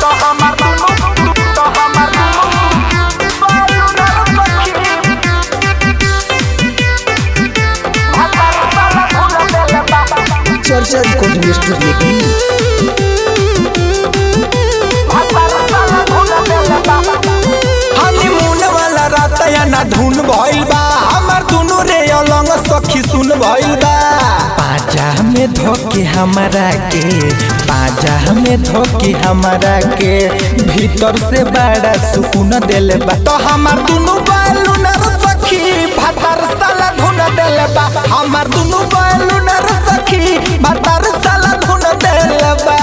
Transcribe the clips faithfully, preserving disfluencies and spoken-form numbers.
चर्चा recording studio की honeymoon वाला रात या ना धुन भइल बा हमार दुनु रे अलंग सखी सुन भइल बा पाजा में धोके हमारा के पाजा में धोके हमारा के भीतर से बड़ा सुकून देले बा तो हमार दुनु बालू न सखी भातार साला धुन देले बा हमार दुनु बालू न सखी भातार साला धुन देले बा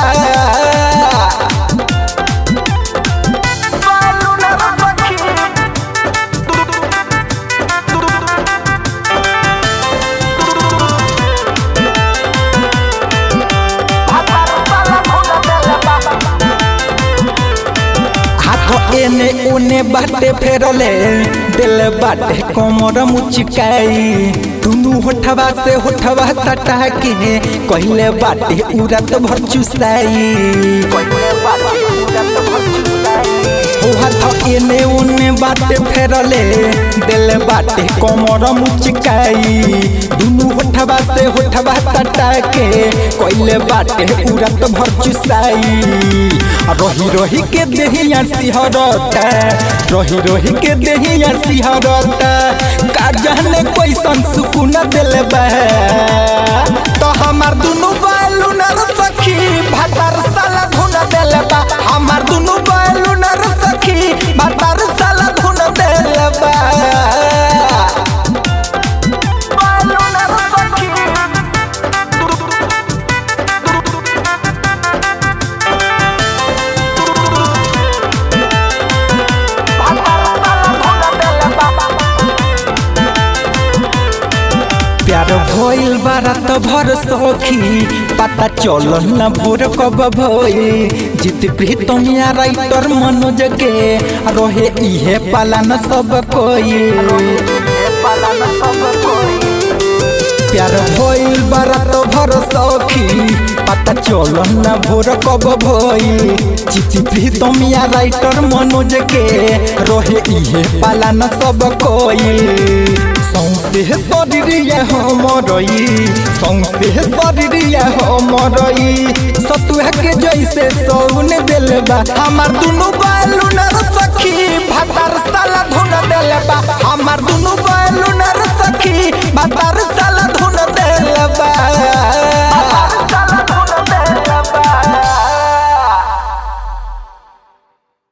एने ओने बाटे फेरले दिल बाटे कमर मुचकाई दुनु होठवा से होठवा सटा के कहले बाटे उरत भर चुसाई हो हाथ एने ओने बाटे फेरले दिल बाटे कमर मुचकाई दुनु होठवा से होठवा सटा के कहले बाटे उरत भर चुसाई रही रही के देहिया सिहरता रही रही के देहिया सिहरता का जाने कैसन सुकून दिले बा तो हमार दुनु बालू न सखी भातार साला धुन दिले बा हमार दुनु बालू न सखी भातार साला धुन दिले बा प्यार भइल बारात भर सखी पता चल न भोर कब भइल जित प्रीतम या राइटर मनोज के रहे इहे पालन सब कोई प्यार भइल बारात भर सखी पता चल न भोर कब भइल जित प्रीतम या राइटर मनोज के रहे इहे पालन सब कोई सौंसे शरीरिया हमरई सौंसे शरीरिया हमरई सतुआ के जैसे सौन दिल बा हमार दुनु बालू न सखी भातार साला धुन दिल बा हमार दुनु बालू न सखी भातार साला